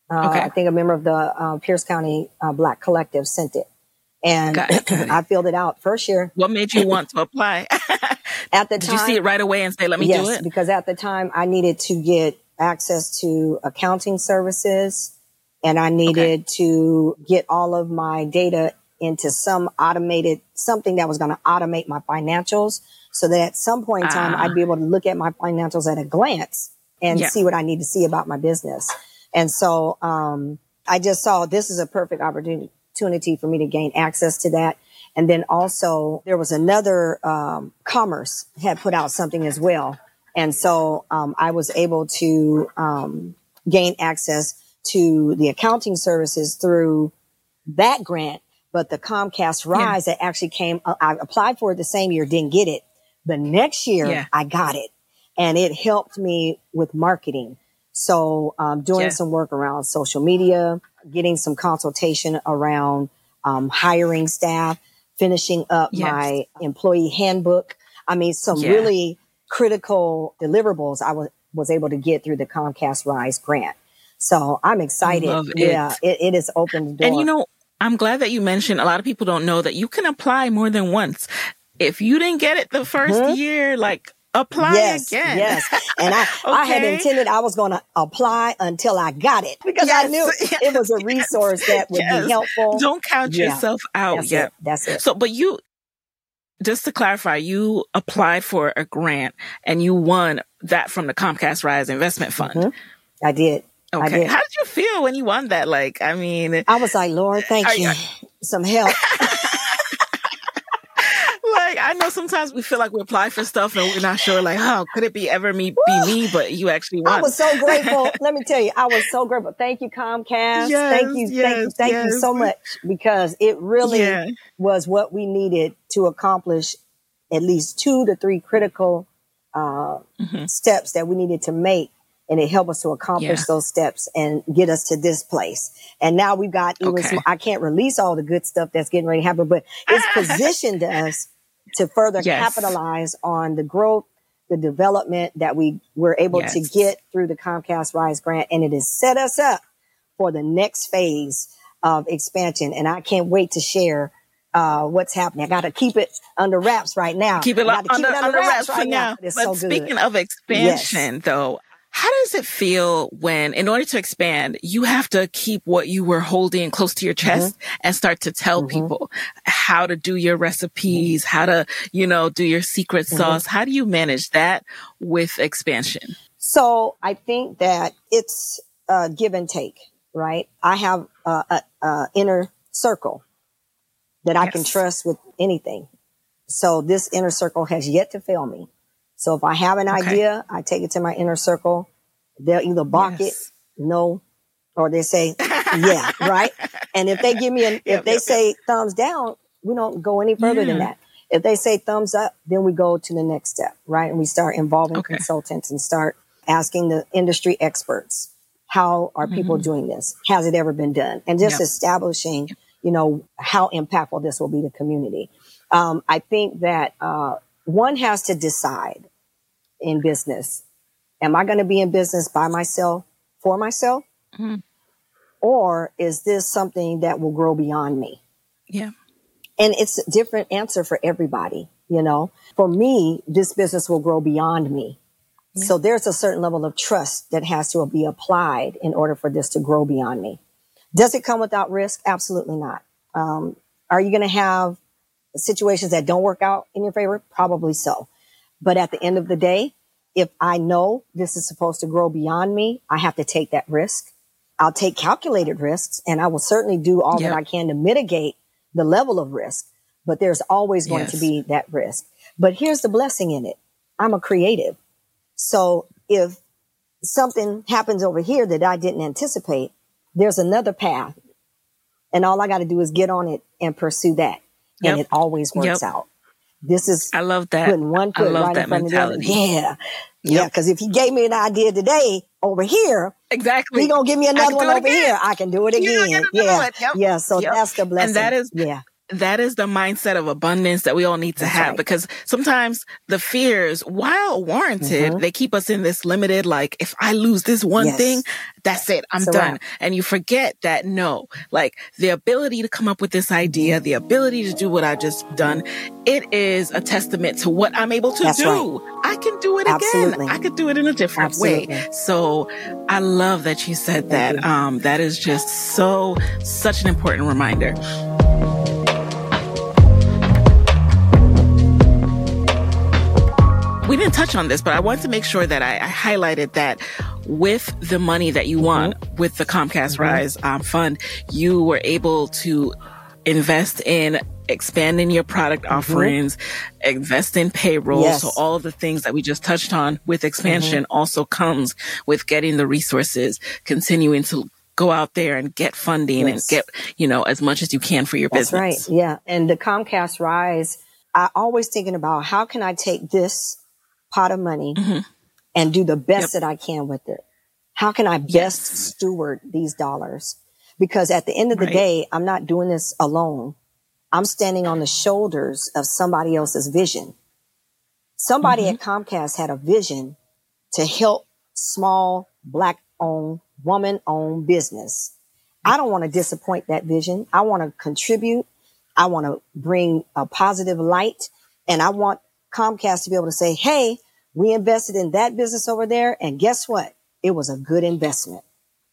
Uh, Okay. I think a member of the uh, Pierce County uh, Black Collective sent it. And Got it, got it. I filled it out first year. What made you want to apply? At the Did time, you see it right away and say, let me yes, do it? because at the time I needed to get access to accounting services, and I needed okay. to get all of my data into some automated, something that was going to automate my financials, so that at some point in time, ah. I'd be able to look at my financials at a glance and yeah. see what I need to see about my business. And so um, I just saw this is a perfect opportunity for me to gain access to that. And then also there was another um, Commerce had put out something as well. And so um, I was able to um, gain access to the accounting services through that grant. But the Comcast Rise yeah. that actually came, uh, I applied for it the same year, didn't get it. The next year yeah. I got it, and it helped me with marketing. So um, doing yeah. some work around social media, getting some consultation around um, hiring staff, finishing up yes. my employee handbook. I mean, some yeah. really critical deliverables I was, was able to get through the Comcast Rise grant. So I'm excited. I love it. Yeah, it, it has opened the door. And you know, I'm glad that you mentioned, a lot of people don't know that you can apply more than once. If you didn't get it the first mm-hmm. year, like apply yes, again. Yes. And I, okay. I had intended I was going to apply until I got it, because yes. I knew yes. it was a resource that would yes. be helpful. Don't count yeah. yourself out That's yet. It. That's it. So, but you, just to clarify, you applied for a grant and you won that from the Comcast Rise Investment Fund. Mm-hmm. I did. Okay. I did. How did you feel when you won that? Like, I mean, I was like, Lord, thank you. you. Some help. Like, I know sometimes we feel like we apply for stuff and we're not sure, like, oh, could it be ever me, be me? But you actually won. I was so grateful. Let me tell you, I was so grateful. Thank you, Comcast. Yes, thank you. yes, thank you. Thank yes. you so much, because it really yeah. was what we needed to accomplish at least two to three critical uh, mm-hmm. steps that we needed to make. And it helped us to accomplish yeah. those steps and get us to this place. And now we've got, even okay. some, I can't release all the good stuff that's getting ready to happen, but it's positioned us to further yes. capitalize on the growth, the development that we were able yes. to get through the Comcast Rise grant. And it has set us up for the next phase of expansion. And I can't wait to share uh, what's happening. I got to keep it under wraps right now. Keep it, I keep under, it under, under wraps, wraps right for now. now. It's but so speaking good. of expansion, yes. though, how does it feel when, in order to expand, you have to keep what you were holding close to your chest mm-hmm. and start to tell mm-hmm. people how to do your recipes, how to, you know, do your secret mm-hmm. sauce? How do you manage that with expansion? So I think that it's a give and take, right? I have a, a, a inner circle that I yes. can trust with anything. So this inner circle has yet to fail me. So if I have an okay. idea, I take it to my inner circle. They'll either balk yes. it, no, or they say, yeah, right? And if they give me, an, yep, if they yep, say yep. thumbs down, we don't go any further yeah. than that. If they say thumbs up, then we go to the next step, right? And we start involving okay. consultants and start asking the industry experts, how are people mm-hmm. doing this? Has it ever been done? And just yep. establishing, yep. you know, how impactful this will be to the community. Um, I think that uh, one has to decide in business, am I going to be in business by myself, for myself? Mm-hmm. Or is this something that will grow beyond me? Yeah. And it's a different answer for everybody. You know, for me, this business will grow beyond me. Yeah. So there's a certain level of trust that has to be applied in order for this to grow beyond me. Does it come without risk? Absolutely not. Um, are you going to have situations that don't work out in your favor? Probably so. But at the end of the day, if I know this is supposed to grow beyond me, I have to take that risk. I'll take calculated risks, and I will certainly do all yep. that I can to mitigate the level of risk. But there's always going yes. to be that risk. But here's the blessing in it. I'm a creative. So if something happens over here that I didn't anticipate, there's another path. And all I got to do is get on it and pursue that. Yep. And it always works yep. out. This is I love that. Putting one foot I love right that in front mentality. of the other. Yeah. Yep. Yeah. Because if he gave me an idea today over here, exactly, he going to give me another one over again. here. I can do it again. Yeah. It. Yep. Yeah. So yep. that's the blessing. And that is, yeah. that is the mindset of abundance that we all need to That's have right. because sometimes the fears, while warranted, mm-hmm. they keep us in this limited, like, if I lose this one yes. thing, that's it. I'm so done. Right. And you forget that no, like the ability to come up with this idea, the ability to do what I've just done, it is a testament to what I'm able to that's do. Right. I can do it Absolutely. again. I could do it in a different Absolutely. way. So I love that you said Thank that. You. Um, that is just so, such an important reminder. We didn't touch on this, but I wanted to make sure that I, I highlighted that with the money that you won mm-hmm. with the Comcast mm-hmm. Rise um, Fund, you were able to invest in expanding your product offerings, mm-hmm. invest in payroll. Yes. So all of the things that we just touched on with expansion mm-hmm. also comes with getting the resources, continuing to go out there and get funding yes. and get, you know, as much as you can for your That's business. Right. Yeah. And the Comcast Rise, I always thinking about how can I take this pot of money mm-hmm. and do the best yep. that I can with it. How can I best yes. steward these dollars? Because at the end of the right. day, I'm not doing this alone. I'm standing on the shoulders of somebody else's vision. Somebody mm-hmm. at Comcast had a vision to help small Black owned, woman owned business. I don't want to disappoint that vision. I want to contribute. I want to bring a positive light, and I want Comcast to be able to say, hey, we invested in that business over there. And guess what? It was a good investment.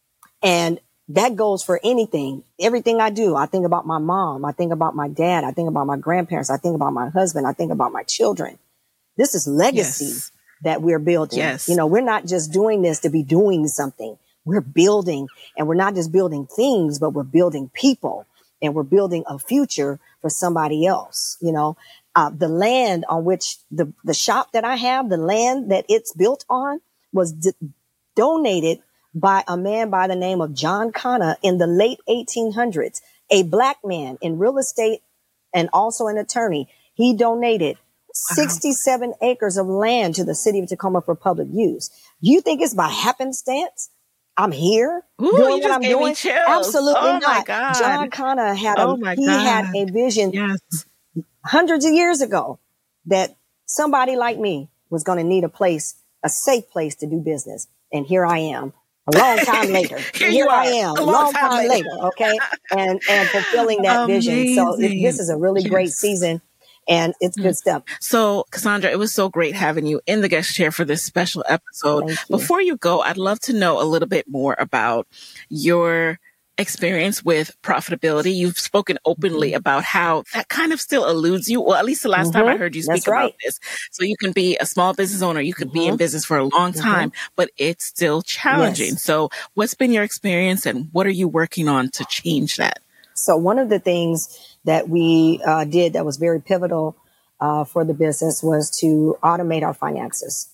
And that goes for anything, everything I do. I think about my mom. I think about my dad. I think about my grandparents. I think about my husband. I think about my children. This is legacy yes. that we're building. Yes. You know, we're not just doing this to be doing something. We're building, and we're not just building things, but we're building people, and we're building a future for somebody else. You know, uh, the land on which the, the shop that I have, the land that it's built on was d- donated by a man by the name of John Connor in the late eighteen hundreds, a Black man in real estate and also an attorney. He donated wow. sixty-seven acres of land to the city of Tacoma for public use. You think it's by happenstance I'm here Ooh, doing you what I'm gave doing? Me chills. Absolutely oh not. My God. John Connor had oh a, my he God. had a vision yes. hundreds of years ago that somebody like me was going to need a place, a safe place to do business. And here I am. A long time later, here, here I are. am, a long, long time, time later. later, okay, and and fulfilling that Amazing. vision. So it, this is a really yes. great season, and it's good mm. stuff. So, Cassandra, it was so great having you in the guest chair for this special episode. You. Before you go, I'd love to know a little bit more about your experience with profitability. You've spoken openly mm-hmm. about how that kind of still eludes you. Well, at least the last mm-hmm. time I heard you speak That's right. about this. So you can be a small business owner. You could mm-hmm. be in business for a long time, mm-hmm. but it's still challenging. Yes. So what's been your experience, and what are you working on to change that? So one of the things that we uh, did that was very pivotal uh, for the business was to automate our finances.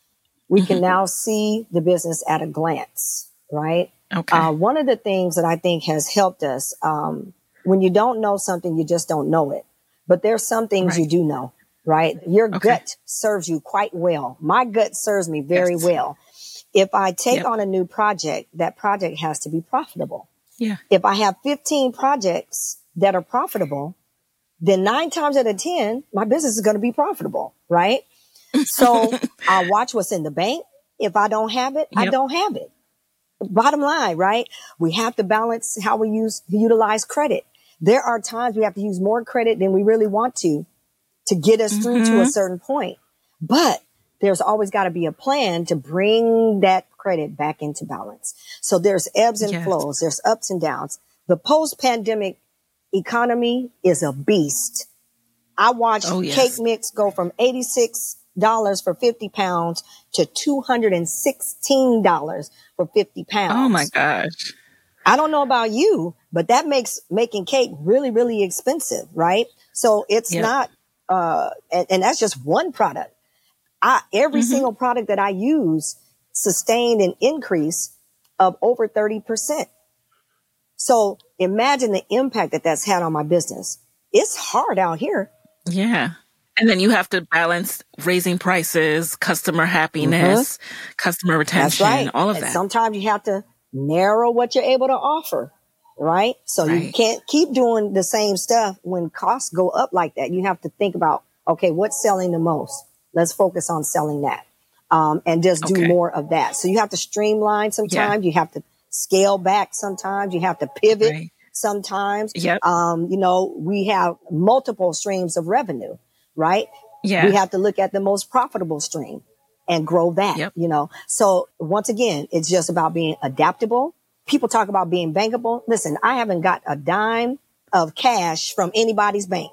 We mm-hmm. can now see the business at a glance, right? Okay. Uh, one of the things that I think has helped us, um, when you don't know something, you just don't know it. But there's some things right. you do know, right? Your okay. gut serves you quite well. My gut serves me very yes. well. If I take yep. on a new project, that project has to be profitable. Yeah. If I have fifteen projects that are profitable, then nine times out of ten, my business is going to be profitable, right? So I watch what's in the bank. If I don't have it, yep. I don't have it. Bottom line, right? We have to balance how we use, utilize credit. There are times we have to use more credit than we really want to, to get us mm-hmm. through to a certain point. But there's always got to be a plan to bring that credit back into balance. So there's ebbs and yes. flows. There's ups and downs. The post-pandemic economy is a beast. I watched oh, yes. cake mix go from eighty-six dollars for fifty pounds to two hundred sixteen dollars for fifty pounds. Oh my gosh. I don't know about you, but that makes making cake really, really expensive, right? So it's yep. not, uh, and, and that's just one product. I, every mm-hmm. single product that I use sustained an increase of over thirty percent. So imagine the impact that that's had on my business. It's hard out here. Yeah. And then you have to balance raising prices, customer happiness, mm-hmm. customer retention, That's right. all of and that. Sometimes you have to narrow what you're able to offer. right? So Right. you can't keep doing the same stuff when costs go up like that. You have to think about, okay, what's selling the most? Let's focus on selling that. Um, and just do Okay. more of that. So you have to streamline sometimes. You have to scale back sometimes. You have to pivot Right. sometimes. Yep. Um, you know, we have multiple streams of revenue, right? Yeah. We have to look at the most profitable stream and grow that, Yep. you know? So once again, it's just about being adaptable. People talk about being bankable. Listen, I haven't got a dime of cash from anybody's bank.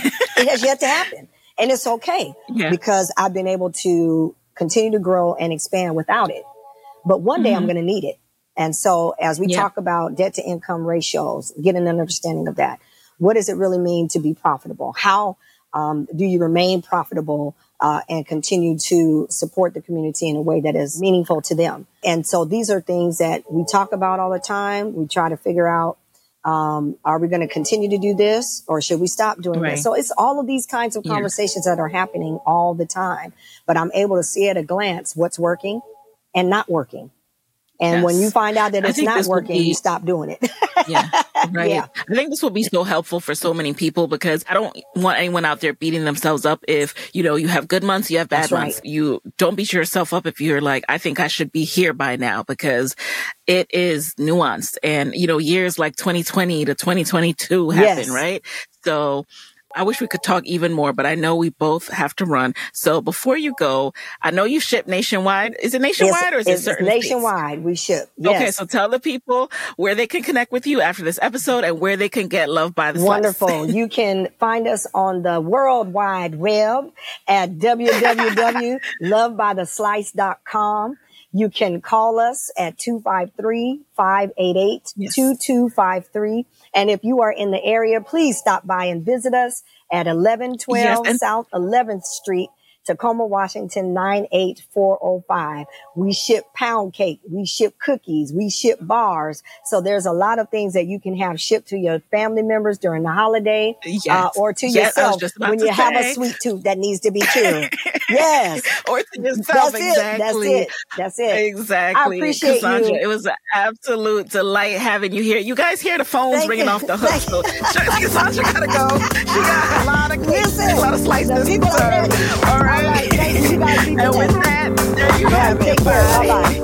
It has yet to happen. And it's okay Yeah. because I've been able to continue to grow and expand without it. But one day I'm going to need it. And so as we Yeah. talk about debt to income ratios, getting an understanding of that, what does it really mean to be profitable? How um, do you remain profitable uh, and continue to support the community in a way that is meaningful to them? And so these are things that we talk about all the time. We try to figure out, um, are we going to continue to do this or should we stop doing Right. this? So it's all of these kinds of Yeah. conversations that are happening all the time, but I'm able to see at a glance what's working and not working. And when Yes. you find out that I it's think not this would working, be- you stop doing it. Yeah. Right. Yeah. I think this will be so helpful for so many people because I don't want anyone out there beating themselves up if, you know, you have good months, you have bad That's right. months. You don't beat yourself up if you're like, I think I should be here by now because it is nuanced. And, you know, years like twenty twenty to twenty twenty-two happen, Yes. right? So I wish we could talk even more, but I know we both have to run. So before you go, I know you ship nationwide. Is it nationwide or is it it's certain states? nationwide. We ship. Yes. Okay, so tell the people where they can connect with you after this episode and where they can get Love by the Slice. Wonderful. You can find us on the World Wide Web at w w w dot love by the slice dot com. You can call us at two five three, five eight eight, two two five three. And if you are in the area, please stop by and visit us at eleven twelve Yes, and- South eleventh Street, Tacoma, Washington, nine eight four oh five. We ship pound cake. We ship cookies. We ship bars. So there's a lot of things that you can have shipped to your family members during the holiday Yes. uh, or to Yes, I was yourself just about when to you have a say. sweet tooth that needs to be cured. Yes. Or to yourself, That's it. exactly. That's it. That's it. Exactly. I appreciate Cassandra, you. it was an absolute delight having you here. You guys hear the phones Thank ringing you. off the hook. So Cassandra gotta go. She got a lot of cakes, Listen, a lot of slices the to people are serve. ready. All All right. right. Thank you. You guys be And with blessed. that, there you Yeah, have it. take care. Bye-bye.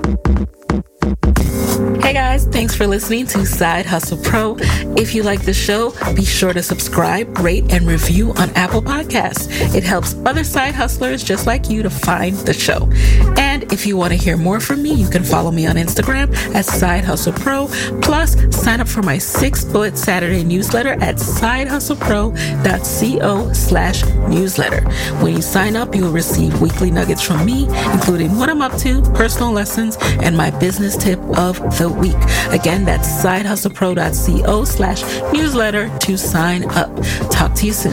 Hey guys, thanks for listening to Side Hustle Pro. If you like the show, be sure to subscribe, rate, and review on Apple Podcasts. It helps other side hustlers just like you to find the show. And if you want to hear more from me, you can follow me on Instagram at Side Hustle Pro. Plus, sign up for my six bullet Saturday newsletter at sidehustlepro.co slash newsletter. When you sign up, you will receive weekly nuggets from me, including what I'm up to, personal lessons, and my business tip of the week. Again, that's sidehustlepro.co slash newsletter to sign up. Talk to you soon.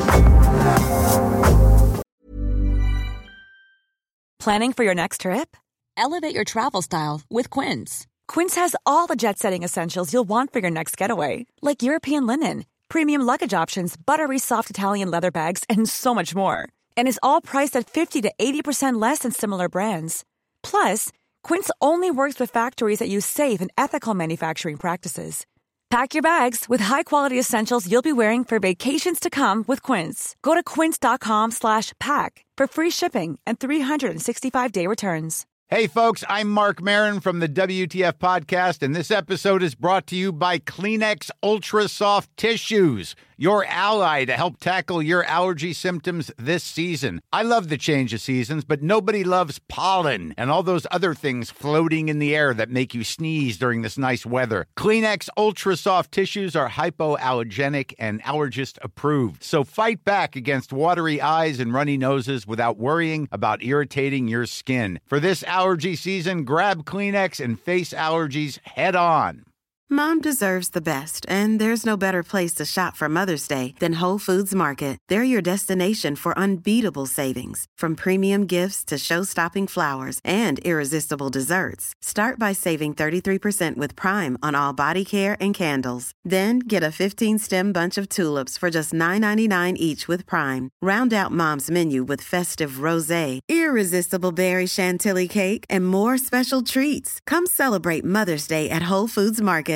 Planning for your next trip? Elevate your travel style with Quince. Quince has all the jet-setting essentials you'll want for your next getaway, like European linen, premium luggage options, buttery soft Italian leather bags, and so much more. And is all priced at fifty to eighty percent less than similar brands. Plus, Quince only works with factories that use safe and ethical manufacturing practices. Pack your bags with high-quality essentials you'll be wearing for vacations to come with Quince. Go to quince.com slash pack for free shipping and three sixty-five day returns. Hey, folks, I'm Mark Maron from the W T F Podcast, and this episode is brought to you by Kleenex Ultra Soft Tissues, your ally to help tackle your allergy symptoms this season. I love the change of seasons, but nobody loves pollen and all those other things floating in the air that make you sneeze during this nice weather. Kleenex Ultra Soft Tissues are hypoallergenic and allergist approved, so fight back against watery eyes and runny noses without worrying about irritating your skin. For this allergy season, grab Kleenex and face allergies head on. Mom deserves the best, and there's no better place to shop for Mother's Day than Whole Foods Market. They're your destination for unbeatable savings, from premium gifts to show-stopping flowers and irresistible desserts. Start by saving thirty-three percent with Prime on all body care and candles. Then get a fifteen-stem bunch of tulips for just nine ninety-nine each with Prime. Round out Mom's menu with festive rosé, irresistible berry chantilly cake, and more special treats. Come celebrate Mother's Day at Whole Foods Market.